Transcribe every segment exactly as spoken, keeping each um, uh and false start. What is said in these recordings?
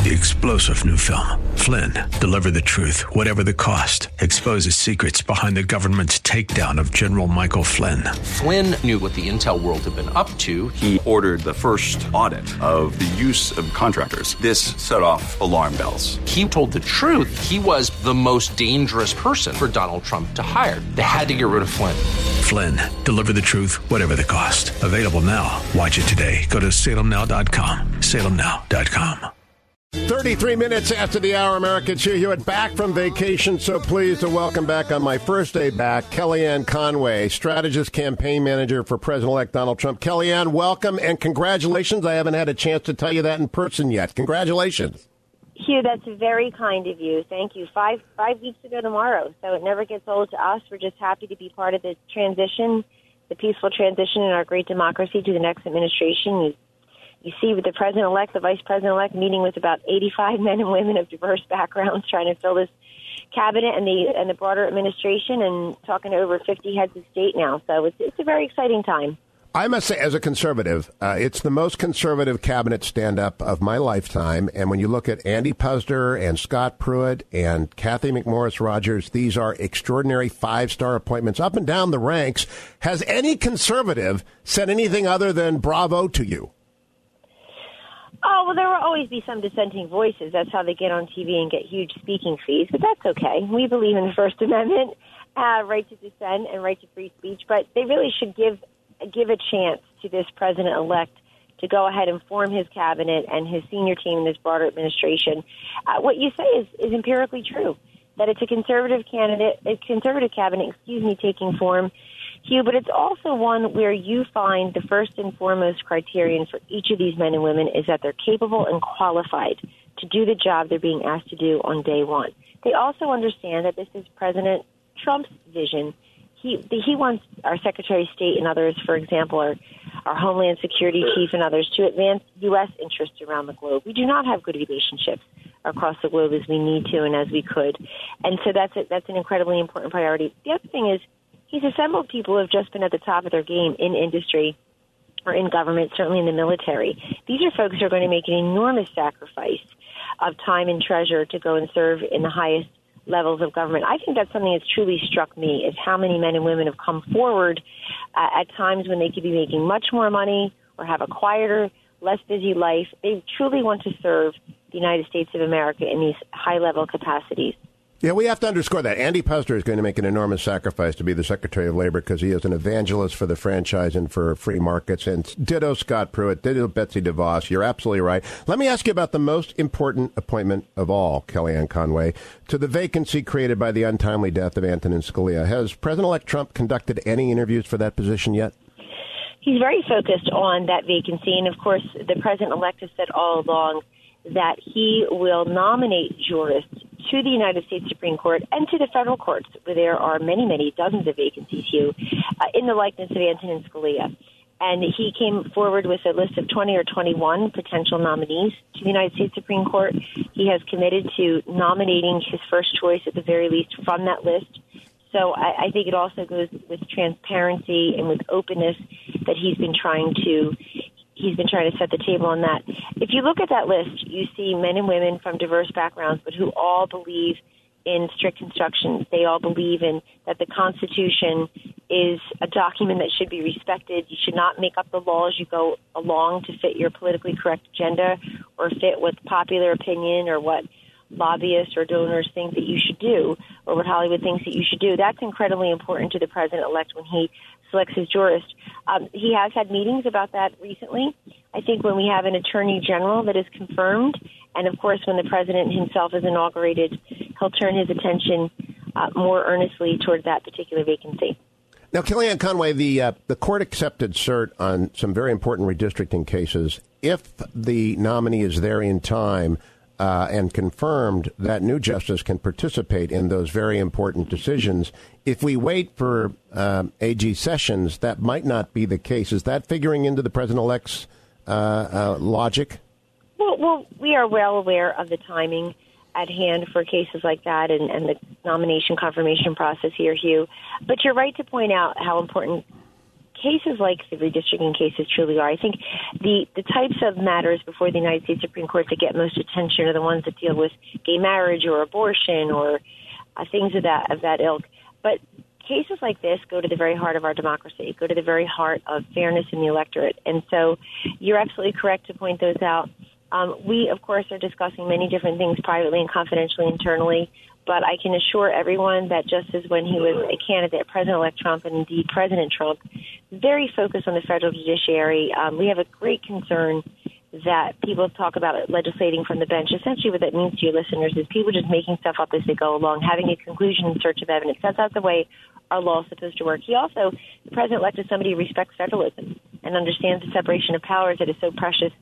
The explosive new film, Flynn, deliver the truth, whatever the cost, exposes secrets behind the government's takedown of General Michael Flynn. Flynn knew what the intel world had been up to. He ordered the first audit of the use of contractors. This set off alarm bells. He told the truth. He was the most dangerous person for Donald Trump to hire. They had to get rid of Flynn. Flynn, deliver the truth, whatever the cost. Available now. Watch it today. Go to salem now dot com. salem now dot com. thirty-three minutes after the hour, America. It's Hugh Hewitt back from vacation. So pleased to welcome back on my first day back, Kellyanne Conway, strategist, campaign manager for President-elect Donald Trump. Kellyanne, welcome and congratulations. I haven't had a chance to tell you that in person yet. Congratulations. Hugh, that's very kind of you. Thank you. Five five weeks ago tomorrow, so it never gets old to us. We're just happy to be part of this transition, the peaceful transition in our great democracy to the next administration. You, you see with the president-elect, the vice president-elect meeting with about eighty-five men and women of diverse backgrounds trying to fill this cabinet and the and the broader administration, and talking to over fifty heads of state now. So it's it's a very exciting time. I must say, as a conservative, uh, it's the most conservative cabinet stand-up of my lifetime. And when you look at Andy Puzder and Scott Pruitt and Kathy McMorris Rogers, these are extraordinary five-star appointments up and down the ranks. Has any conservative said anything other than bravo to you? Oh, well, there will always be some dissenting voices. That's how they get on T V and get huge speaking fees. But that's okay. We believe in the First Amendment, uh, right to dissent and right to free speech. But they really should give give a chance to this president-elect to go ahead and form his cabinet and his senior team in this broader administration. Uh, what you say is, is empirically true, that it's a conservative candidate, a conservative cabinet, excuse me, taking form, Hugh, but it's also one where you find the first and foremost criterion for each of these men and women is that they're capable and qualified to do the job they're being asked to do on day one. They also understand that this is President Trump's vision. He he wants our Secretary of State and others, for example, our, our Homeland Security Chief and others, to advance U S interests around the globe. We do not have good relationships across the globe as we need to and as we could. And so that's a, that's an incredibly important priority. The other thing is he's assembled people who have just been at the top of their game in industry or in government, certainly in the military. These are folks who are going to make an enormous sacrifice of time and treasure to go and serve in the highest levels of government. I think that's something that's truly struck me, is how many men and women have come forward uh, at times when they could be making much more money or have a quieter, less busy life. They truly want to serve the United States of America in these high-level capacities. Yeah, we have to underscore that. Andy Puzder is going to make an enormous sacrifice to be the Secretary of Labor because he is an evangelist for the franchise and for free markets. And ditto Scott Pruitt, ditto Betsy DeVos. You're absolutely right. Let me ask you about the most important appointment of all, Kellyanne Conway, to the vacancy created by the untimely death of Antonin Scalia. Has President-elect Trump conducted any interviews for that position yet? He's very focused on that vacancy. And, of course, the president-elect has said all along that he will nominate jurists to the United States Supreme Court and to the federal courts, where there are many, many dozens of vacancies, Hugh, uh, in the likeness of Antonin Scalia. And he came forward with a list of twenty or twenty-one potential nominees to the United States Supreme Court. He has committed to nominating his first choice, at the very least, from that list. So I, I think it also goes with transparency and with openness that he's been trying to He's been trying to set the table on that. If you look at that list, you see men and women from diverse backgrounds, but who all believe in strict construction. They all believe in that the Constitution is a document that should be respected. You should not make up the law as you go along to fit your politically correct agenda or fit what popular opinion or what lobbyists or donors think that you should do or what Hollywood thinks that you should do. That's incredibly important to the president-elect when he selects his jurist. Um, he has had meetings about that recently. I think when we have an attorney general that is confirmed, and of course when the president himself is inaugurated, he'll turn his attention uh, more earnestly toward that particular vacancy. Now, Kellyanne Conway, the uh, the court accepted cert on some very important redistricting cases. If the nominee is there in time uh, and confirmed, that new justice can participate in those very important decisions. If we wait for uh, A G Sessions, that might not be the case. Is that figuring into the president-elect's uh, uh, logic? Well, well, we are well aware of the timing at hand for cases like that and, and the nomination confirmation process here, Hugh. But you're right to point out how important cases like the redistricting cases truly are. I think the, the types of matters before the United States Supreme Court that get most attention are the ones that deal with gay marriage or abortion or uh, things of that of that ilk. But cases like this go to the very heart of our democracy, go to the very heart of fairness in the electorate. And so you're absolutely correct to point those out. Um, we, of course, are discussing many different things privately and confidentially internally. But I can assure everyone that just as when he was a candidate, President-elect Trump, and indeed President Trump, very focused on the federal judiciary. Um, we have a great concern that people talk about legislating from the bench. Essentially what that means to your listeners is people just making stuff up as they go along, having a conclusion in search of evidence. That's not the way our law is supposed to work. He also, the President-elect, is somebody who respects federalism and understands the separation of powers that is so precious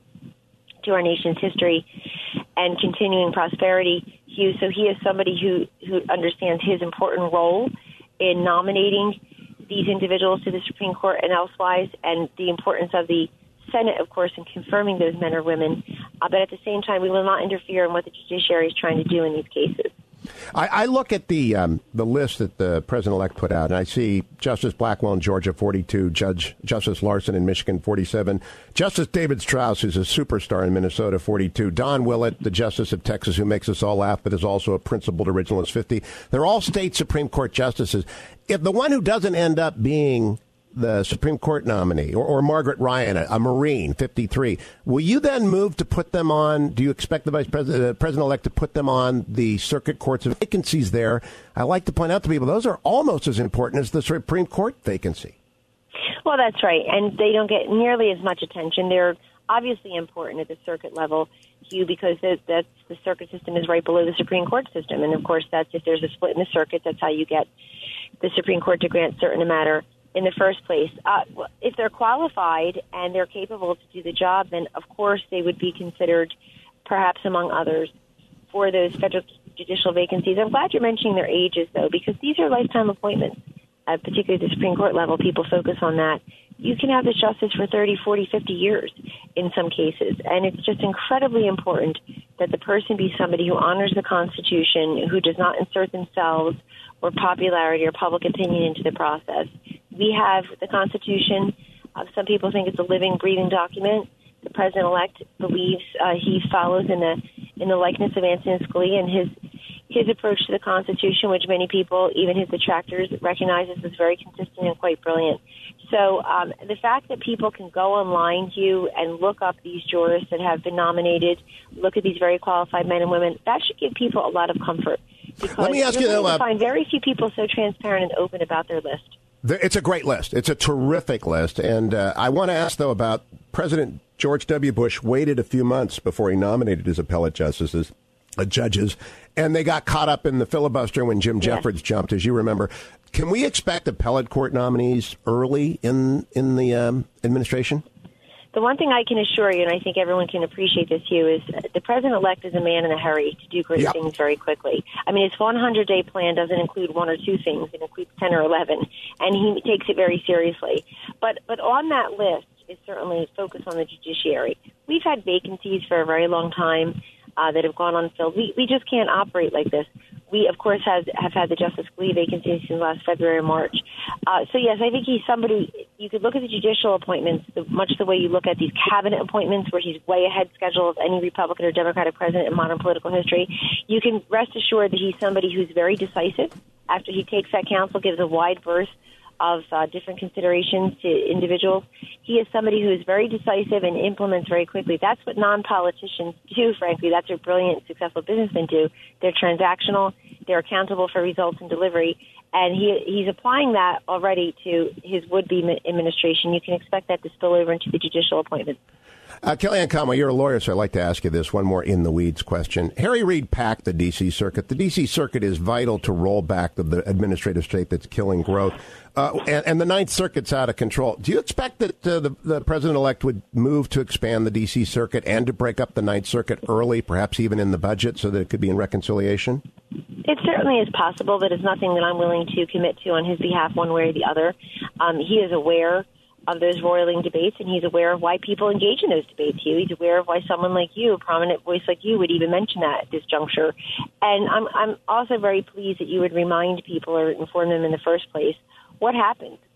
to our nation's history and continuing prosperity. Hugh, so he is somebody who, who understands his important role in nominating these individuals to the Supreme Court and elsewise, and the importance of the Senate, of course, in confirming those men or women. Uh, but at the same time, we will not interfere in what the judiciary is trying to do in these cases. I, I look at the um, the list that the president-elect put out, and I see Justice Blackwell in Georgia, forty-two, Judge Justice Larson in Michigan, forty-seven, Justice David Strauss, who's a superstar in Minnesota, forty-two, Don Willett, the Justice of Texas, who makes us all laugh, but is also a principled originalist, fifty. They're all state Supreme Court justices. If the one who doesn't end up being the Supreme Court nominee, or, or Margaret Ryan, a, a Marine, fifty-three, will you then move to put them on, do you expect the Vice President, uh, President-elect to put them on the circuit courts of vacancies there? I like to point out to people, those are almost as important as the Supreme Court vacancy. Well, that's right, and they don't get nearly as much attention. They're obviously important at the circuit level, Hugh, because that's, the circuit system is right below the Supreme Court system, and of course, that's if there's a split in the circuit, that's how you get the Supreme Court to grant certain matter in the first place. Uh, if they're qualified and they're capable to do the job, then of course they would be considered, perhaps among others, for those federal judicial vacancies. I'm glad you're mentioning their ages, though, because these are lifetime appointments, uh, particularly at the Supreme Court level. People focus on that. You can have the justice for thirty, forty, fifty years in some cases, and it's just incredibly important that the person be somebody who honors the Constitution, who does not insert themselves or popularity or public opinion into the process. We have the Constitution. Uh, some people think it's a living, breathing document. The president-elect believes uh, he follows in the in the likeness of Antonin Scalia and his his approach to the Constitution, which many people, even his detractors, recognize as very consistent and quite brilliant. So um, the fact that people can go online, Hugh, and look up these jurists that have been nominated, look at these very qualified men and women, that should give people a lot of comfort. Because Let me ask you, though, I uh, find very few people so transparent and open about their list. It's a great list. It's a terrific list. And uh, I want to ask, though, about President George W. Bush waited a few months before he nominated his appellate justices, uh, judges, and they got caught up in the filibuster when Jim Jeffords yes. jumped, as you remember. Can we expect appellate court nominees early in, in the um, administration? The one thing I can assure you, and I think everyone can appreciate this, Hugh, is the president-elect is a man in a hurry to do great yep. things very quickly. I mean, his one hundred day plan doesn't include one or two things. It includes ten or eleven, and he takes it very seriously. But but on that list is certainly focus on the judiciary. We've had vacancies for a very long time uh, that have gone unfilled. We, we just can't operate like this. We, of course, has, have had the Justice Scalia vacancy since last February or March. Uh, so, yes, I think he's somebody, you could look at the judicial appointments the, much the way you look at these cabinet appointments where he's way ahead schedule of any Republican or Democratic president in modern political history. You can rest assured that he's somebody who's very decisive. After he takes that counsel, gives a wide berth of uh, different considerations to individuals. He is somebody who is very decisive and implements very quickly. That's what non-politicians do, frankly. That's what brilliant, successful businessmen do. They're transactional. They're accountable for results and delivery. And he he's applying that already to his would-be administration. You can expect that to spill over into the judicial appointments. Uh, Kellyanne Conway, you're a lawyer, so I'd like to ask you this one more in-the-weeds question. Harry Reid packed the D C Circuit. The D C Circuit is vital to roll back the, the administrative state that's killing growth. Uh, and, and the Ninth Circuit's out of control. Do you expect that uh, the, the president-elect would move to expand the D C Circuit and to break up the Ninth Circuit early, perhaps even in the budget, so that it could be in reconciliation? It certainly is possible, but it's nothing that I'm willing to commit to on his behalf one way or the other. Um, he is aware of those roiling debates, and he's aware of why people engage in those debates. He's aware of why someone like you, a prominent voice like you, would even mention that at this juncture. And I'm, I'm also very pleased that you would remind people or inform them in the first place what happened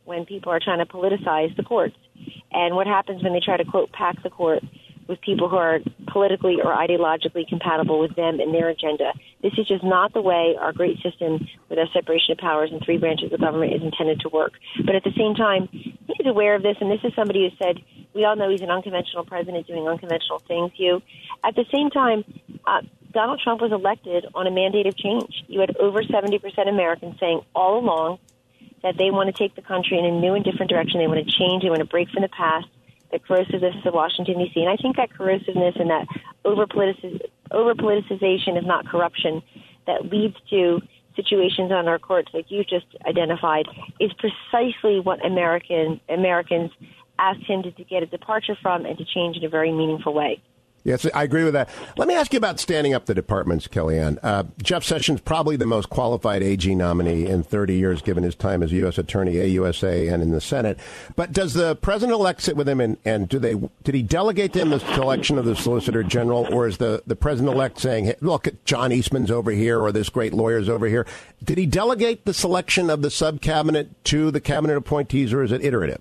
when people are trying to politicize the courts. And what happens when they try to, quote, pack the court with people who are politically or ideologically compatible with them and their agenda. This is just not the way our great system with our separation of powers and three branches of government is intended to work. But at the same time, he's aware of this, and this is somebody who said, we all know he's an unconventional president doing unconventional things, Hugh. At the same time, uh, Donald Trump was elected on a mandate of change. You had over seventy percent of Americans saying all along that they want to take the country in a new and different direction. They want to change. They want to break from the past. The corrosiveness of Washington, D C And I think that corrosiveness and that over-politiciz- over-politicization, if not corruption, that leads to situations on our courts like you just identified is precisely what American Americans asked him to, to get a departure from and to change in a very meaningful way. Yes, I agree with that. Let me ask you about standing up the departments, Kellyanne. Uh, Jeff Sessions, probably the most qualified A G nominee in thirty years, given his time as U S attorney, A U S A, and in the Senate. But does the president-elect sit with him, and, and do they did he delegate to him the selection of the Solicitor General, or is the, the president-elect saying, hey, look, John Eastman's over here, or this great lawyer's over here? Did he delegate the selection of the sub-cabinet to the cabinet appointees, or is it iterative?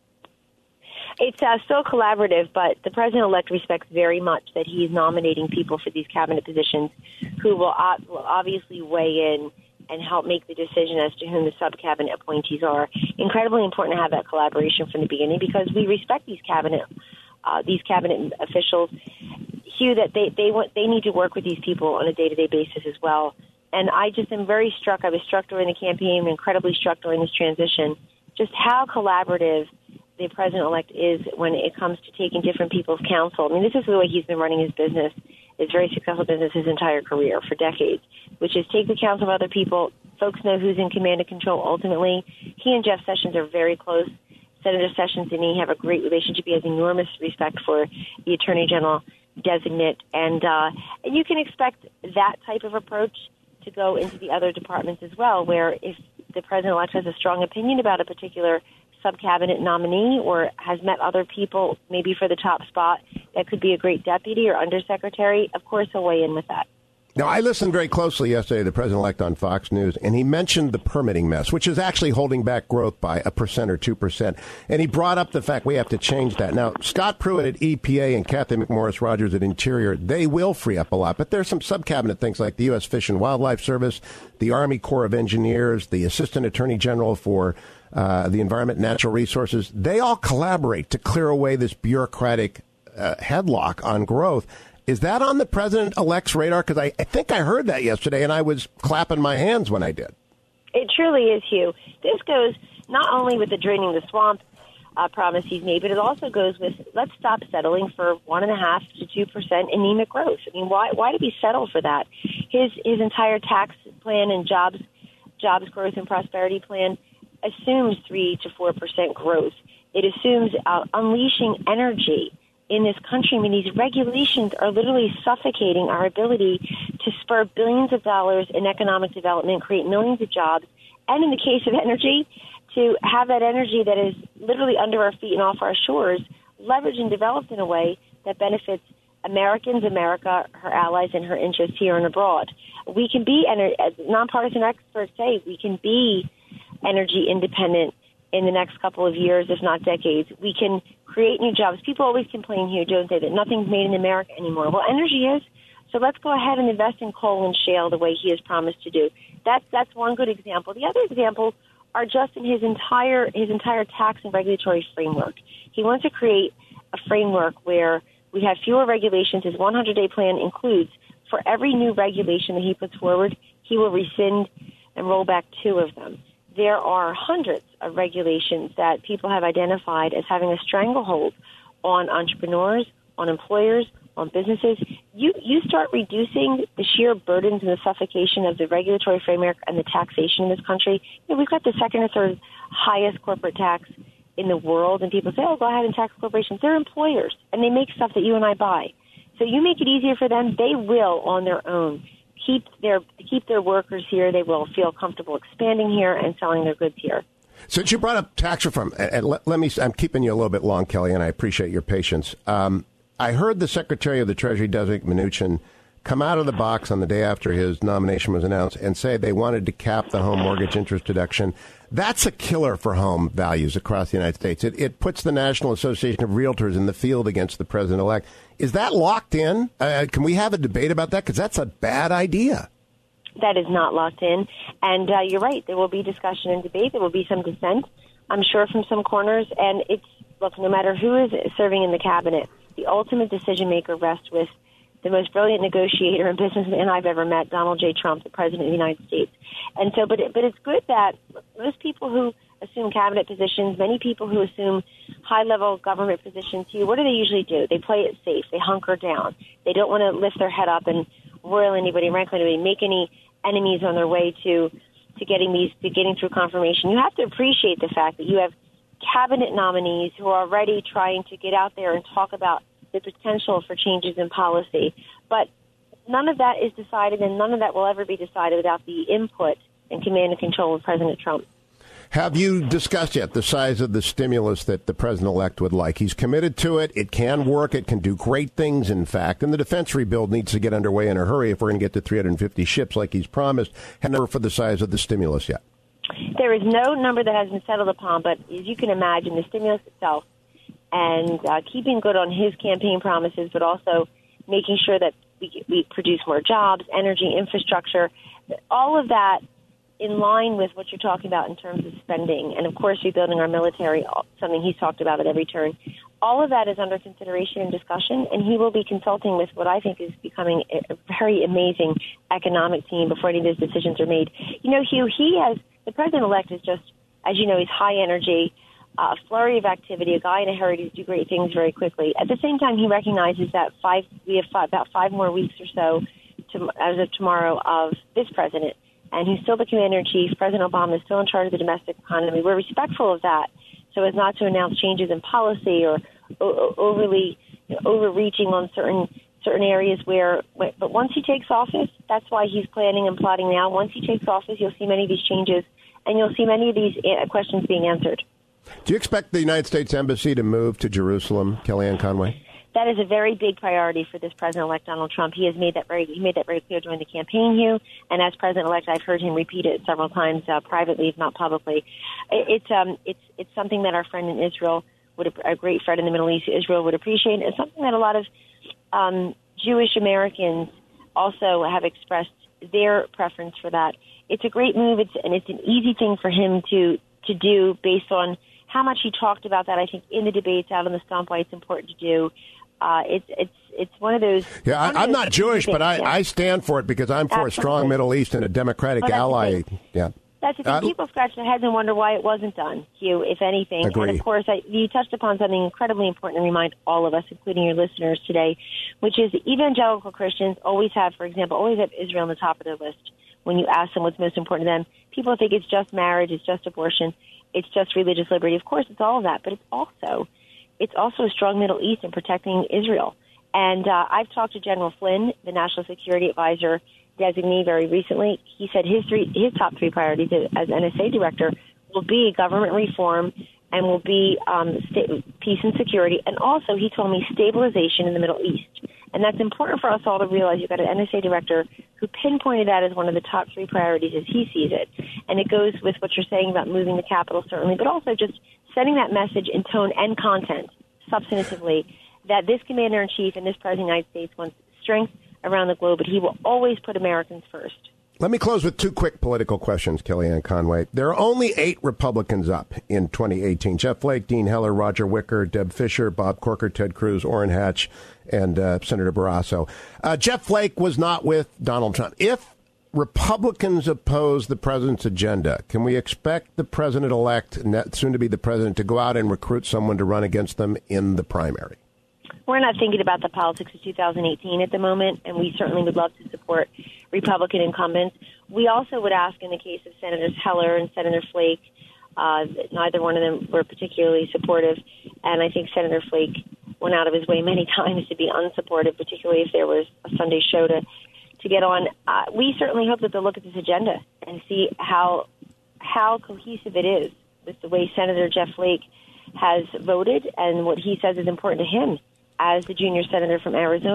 It's uh, still collaborative, but the president-elect respects very much that he's nominating people for these cabinet positions who will, uh, will obviously weigh in and help make the decision as to whom the sub-cabinet appointees are. Incredibly important to have that collaboration from the beginning because we respect these cabinet uh, these cabinet officials, Hugh, that they, they, want, they need to work with these people on a day-to-day basis as well. And I just am very struck. I was struck during the campaign, incredibly struck during this transition, just how collaborative the president-elect is when it comes to taking different people's counsel. I mean, this is the way he's been running his business, his very successful business his entire career for decades, which is take the counsel of other people. Folks know who's in command and control ultimately. He and Jeff Sessions are very close. Senator Sessions and he have a great relationship. He has enormous respect for the Attorney General designate. And, uh, and you can expect that type of approach to go into the other departments as well, where if the president-elect has a strong opinion about a particular sub-cabinet nominee or has met other people maybe for the top spot that could be a great deputy or undersecretary, of course he'll weigh in with that. Now, I listened very closely yesterday to the president-elect on Fox News, and he mentioned the permitting mess, which is actually holding back growth by a percent or two percent. And he brought up the fact we have to change that. Now, Scott Pruitt at E P A and Kathy McMorris Rogers at Interior, they will free up a lot. But there's some sub-cabinet things like the U S Fish and Wildlife Service, the Army Corps of Engineers, the Assistant Attorney General for uh, the Environment and Natural Resources. They all collaborate to clear away this bureaucratic uh, headlock on growth. Is that on the president-elect's radar? Because I, I think I heard that yesterday, and I was clapping my hands when I did. It truly is, Hugh. This goes not only with the draining the swamp uh, promise he's made, but it also goes with let's stop settling for one and a half to two percent anemic growth. I mean, why why did we settle for that? His his entire tax plan and jobs jobs growth and prosperity plan assumes three to four percent growth. It assumes uh, unleashing energy in this country. I mean, these regulations are literally suffocating our ability to spur billions of dollars in economic development, create millions of jobs, and in the case of energy, to have that energy that is literally under our feet and off our shores leveraged and developed in a way that benefits Americans, America, her allies, and her interests here and abroad. We can be, as nonpartisan experts say, we can be energy independent in the next couple of years, if not decades. We can create new jobs. People always complain here, don't they, that nothing's made in America anymore. Well, energy is. So let's go ahead and invest in coal and shale the way he has promised to do. That's that's one good example. The other examples are just in his entire his entire tax and regulatory framework. He wants to create a framework where we have fewer regulations. His one hundred day plan includes for every new regulation that he puts forward, he will rescind and roll back two of them. There are hundreds of regulations that people have identified as having a stranglehold on entrepreneurs, on employers, on businesses. You you start reducing the sheer burdens and the suffocation of the regulatory framework and the taxation in this country. You know, we've got the second or third highest corporate tax in the world, and people say, oh, go ahead and tax corporations. They're employers, and they make stuff that you and I buy. So you make it easier for them, they will, on their own, keep their keep their workers here. They will feel comfortable expanding here and selling their goods here. Since you brought up tax reform, and let, let me, I'm keeping you a little bit long, Kelly, and I appreciate your patience. Um, I heard the Secretary of the Treasury, Doug Mnuchin, come out of the box on the day after his nomination was announced and say they wanted to cap the home mortgage interest deduction. That's a killer for home values across the United States. It, it puts the National Association of Realtors in the field against the president-elect. Is that locked in? Uh, can we have a debate about that? Because that's a bad idea. That is not locked in. And uh, you're right. There will be discussion and debate. There will be some dissent, I'm sure, from some corners. And it's, look, no matter who is serving in the cabinet, the ultimate decision maker rests with the most brilliant negotiator and businessman I've ever met, Donald J. Trump, the President of the United States. And so, but it, but it's good that most people who assume cabinet positions, many people who assume high-level government positions here, what do they usually do? They play it safe. They hunker down. They don't want to lift their head up and roil anybody, rankle anybody, make any enemies on their way to to getting these to getting through confirmation. You have to appreciate the fact that you have cabinet nominees who are already trying to get out there and talk about the potential for changes in policy. But none of that is decided, and none of that will ever be decided without the input and command and control of President Trump. Have you discussed yet the size of the stimulus that the president-elect would like? He's committed to it. It can work. It can do great things, in fact. And the defense rebuild needs to get underway in a hurry if we're going to get to three hundred fifty ships like he's promised. Have never for the size of the stimulus yet. There is no number that has been settled upon, but as you can imagine, the stimulus itself and uh, keeping good on his campaign promises, but also making sure that we, we produce more jobs, energy, infrastructure, all of that in line with what you're talking about in terms of spending. And, of course, rebuilding our military, something he's talked about at every turn. All of that is under consideration and discussion, and he will be consulting with what I think is becoming a very amazing economic team before any of those decisions are made. You know, Hugh, he has, the president-elect is just, as you know, he's high energy, a uh, flurry of activity, a guy in a hurry to do great things very quickly. At the same time, he recognizes that five we have five, about five more weeks or so to, as of tomorrow of this president, and he's still the commander-in-chief. President Obama is still in charge of the domestic economy. We're respectful of that so as not to announce changes in policy or o- overly you know, overreaching on certain certain areas where, but once he takes office, that's why he's planning and plotting now. Once he takes office, you'll see many of these changes, and you'll see many of these questions being answered. Do you expect the United States Embassy to move to Jerusalem, Kellyanne Conway? That is a very big priority for this President-elect Donald Trump. He has made that very he made that very clear during the campaign, Hugh. And as President-elect, I've heard him repeat it several times uh, privately, if not publicly. It, it's um it's it's something that our friend in Israel would a great friend in the Middle East, Israel, would appreciate. It's something that a lot of um, Jewish Americans also have expressed their preference for that. It's a great move. It's and it's an easy thing for him to to do based on how much he talked about that, I think, in the debates out on the stump, why it's important to do. Uh, it's it's it's one of those. Yeah, I, I'm not Jewish, things, but I, yeah. I stand for it because I'm for Absolutely. a strong Middle East and a democratic well, ally. Yeah, that's the thing. Uh, People scratch their heads and wonder why it wasn't done, Hugh, if anything. Agree. And of course, I, you touched upon something incredibly important to remind all of us, including your listeners today, which is evangelical Christians always have, for example, always have Israel on the top of their list. When you ask them what's most important to them, people think it's just marriage, it's just abortion, it's just religious liberty. Of course, it's all of that, but it's also it's also a strong Middle East in protecting Israel. And uh, I've talked to General Flynn, the National Security Advisor designee, very recently. He said his three his top three priorities as N S A director will be government reform and will be um, sta- peace and security, and also he told me stabilization in the Middle East. And that's important for us all to realize. You've got an N S A director who pinpointed that as one of the top three priorities as he sees it. And it goes with what you're saying about moving the capital, certainly, but also just sending that message in tone and content, substantively, that this commander-in-chief and this president of the United States wants strength around the globe, but he will always put Americans first. Let me close with two quick political questions, Kellyanne Conway. There are only eight Republicans up in twenty eighteen. Jeff Flake, Dean Heller, Roger Wicker, Deb Fischer, Bob Corker, Ted Cruz, Orrin Hatch, and uh, Senator Barrasso. Uh, Jeff Flake was not with Donald Trump. If Republicans oppose the president's agenda, can we expect the president-elect, soon to be the president, to go out and recruit someone to run against them in the primary? We're not thinking about the politics of two thousand eighteen at the moment, and we certainly would love to support Republican incumbents. We also would ask in the case of Senators Heller and Senator Flake, uh, neither one of them were particularly supportive, and I think Senator Flake went out of his way many times to be unsupportive, particularly if there was a Sunday show to, to get on. Uh, we certainly hope that they'll look at this agenda and see how how cohesive it is with the way Senator Jeff Flake has voted and what he says is important to him as the junior senator from Arizona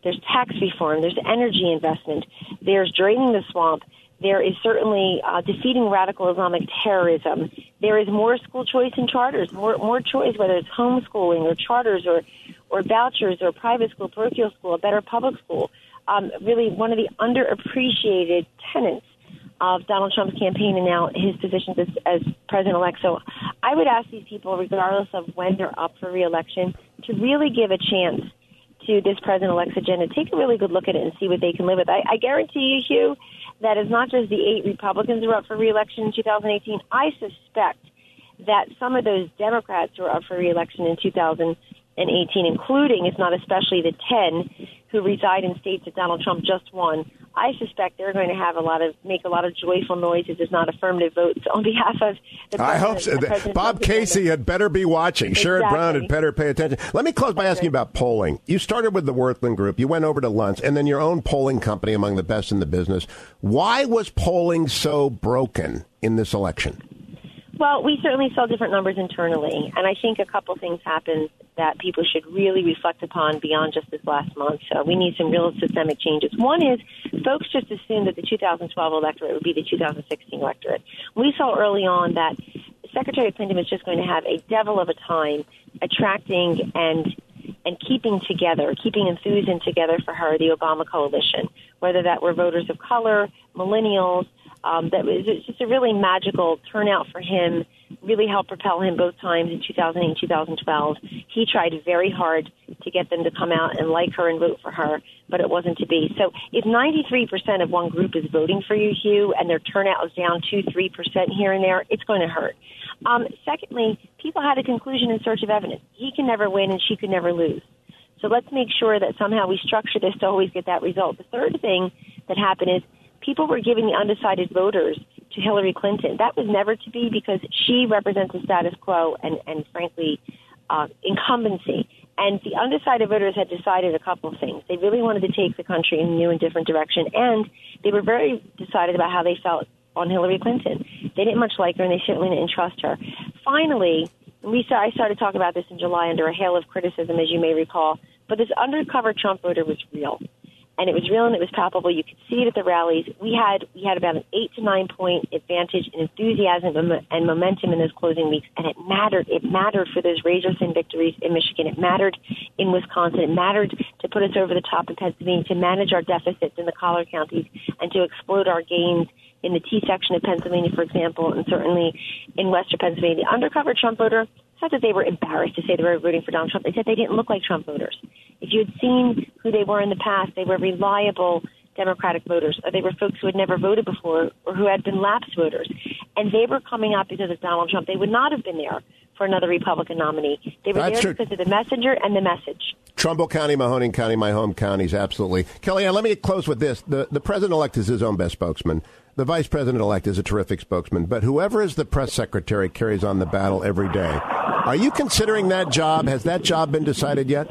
There's tax reform. There's energy investment. There's draining the swamp. There is certainly uh, defeating radical Islamic terrorism. There is more school choice and charters, more more choice, whether it's homeschooling or charters or, or vouchers or private school, parochial school, a better public school. Um, really one of the underappreciated tenets of Donald Trump's campaign and now his positions as, as president-elect. So I would ask these people, regardless of when they're up for re-election, to really give a chance to this president-elect's agenda. Take a really good look at it and see what they can live with. I, I guarantee you, Hugh, that it's not just the eight Republicans who are up for re-election in two thousand eighteen. I suspect that some of those Democrats who are up for re-election in two thousand eighteen, including, if not especially, the ten who reside in states that Donald Trump just won, I suspect they're going to have a lot of make a lot of joyful noises, if not affirmative votes, on behalf of the president. I hope so. Bob Casey had better be watching. Exactly. Sherrod Brown had better pay attention. Let me close by asking about polling. You started with the Wirthlin Group. You went over to Luntz, and then your own polling company, among the best in the business. Why was polling so broken in this election? Well, we certainly saw different numbers internally, and I think a couple things happened that people should really reflect upon beyond just this last month. So we need some real systemic changes. One is folks just assumed that the two thousand twelve electorate would be the two thousand sixteen electorate. We saw early on that Secretary Clinton was just going to have a devil of a time attracting and and keeping together, keeping enthusiasm together for her, the Obama coalition, whether that were voters of color, millennials. Um, that was just a really magical turnout for him, really helped propel him both times in two thousand eight and two thousand twelve. He tried very hard to get them to come out and like her and vote for her, but it wasn't to be. So if ninety-three percent of one group is voting for you, Hugh, and their turnout is down two, three percent here and there, it's going to hurt. Um, secondly, people had a conclusion in search of evidence. He can never win and she could never lose. So let's make sure that somehow we structure this to always get that result. The third thing that happened is people were giving the undecided voters to Hillary Clinton. That was never to be because she represents the status quo and, and frankly, uh, incumbency. And the undecided voters had decided a couple of things. They really wanted to take the country in a new and different direction, and they were very decided about how they felt on Hillary Clinton. They didn't much like her, and they certainly didn't trust her. Finally, we I started talking about this in July under a hail of criticism, as you may recall, but this undercover Trump voter was real. And it was real and it was palpable. You could see it at the rallies. We had we had about an eight to nine point advantage in enthusiasm and momentum in those closing weeks, and it mattered. It mattered for those razor-thin victories in Michigan. It mattered in Wisconsin. It mattered to put us over the top in Pennsylvania, to manage our deficits in the collar counties, and to explode our gains in the T section of Pennsylvania, for example, and certainly in western Pennsylvania. The undercover Trump voter, it's not that they were embarrassed to say they were voting for Donald Trump. They said they didn't look like Trump voters. If you had seen who they were in the past, they were reliable Democratic voters, or they were folks who had never voted before or who had been lapsed voters. And they were coming out because of Donald Trump. They would not have been there for another Republican nominee. They were That's there true. because of the messenger and the message. Trumbull County, Mahoning County, my home counties, absolutely. Kellyanne, let me close with this. The, the president-elect is his own best spokesman. The vice president-elect is a terrific spokesman. But whoever is the press secretary carries on the battle every day. Are you considering that job? Has that job been decided yet?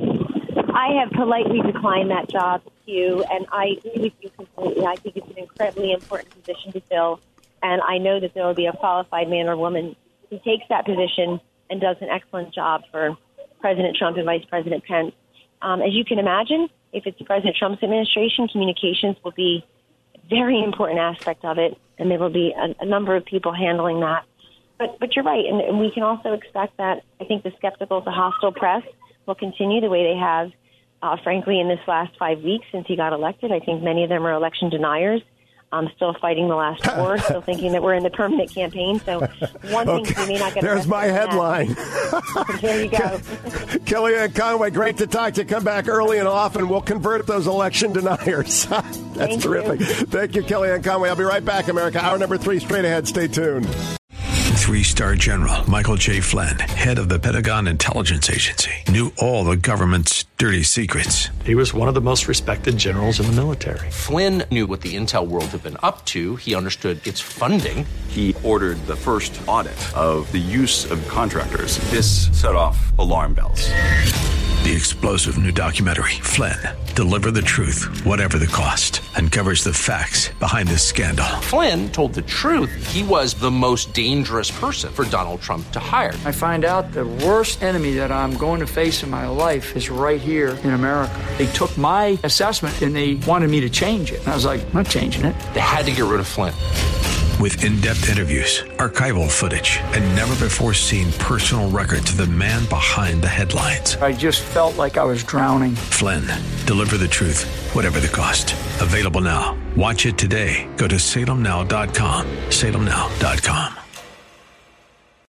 I have politely declined that job, Hugh, and I agree with you completely. I think it's an incredibly important position to fill, and I know that there will be a qualified man or woman who takes that position and does an excellent job for President Trump and Vice President Pence. Um, as you can imagine, if it's President Trump's administration, communications will be a very important aspect of it, and there will be a, a number of people handling that. But, but you're right, and, and we can also expect that I think the skeptical, the hostile press will continue the way they have. Uh, frankly, in this last five weeks since he got elected, I think many of them are election deniers, um, still fighting the last war, still thinking that we're in the permanent campaign. So one okay. thing we may not get. There's my headline. There you go. Kellyanne Conway, great to talk to you. Come back early and often. We'll convert those election deniers. That's Thank terrific. You. Thank you, Kellyanne Conway. I'll be right back, America. Hour number three, straight ahead. Stay tuned. Three-star General Michael J. Flynn, head of the Pentagon Intelligence Agency, knew all the government's dirty secrets. He was one of the most respected generals in the military. Flynn knew what the intel world had been up to. He understood its funding. He ordered the first audit of the use of contractors. This set off alarm bells. The explosive new documentary, Flynn, Deliver the Truth, Whatever the Cost, uncovers the facts behind this scandal. Flynn told the truth. He was the most dangerous person for Donald Trump to hire. I find out the worst enemy that I'm going to face in my life is right here in America. They took my assessment and they wanted me to change it. And I was like, I'm not changing it. They had to get rid of Flynn. With in-depth interviews, archival footage, and never-before-seen personal records of the man behind the headlines. I just felt like I was drowning. Flynn, Deliver the Truth, Whatever the Cost. Available now. Watch it today. Go to salem now dot com. salem now dot com.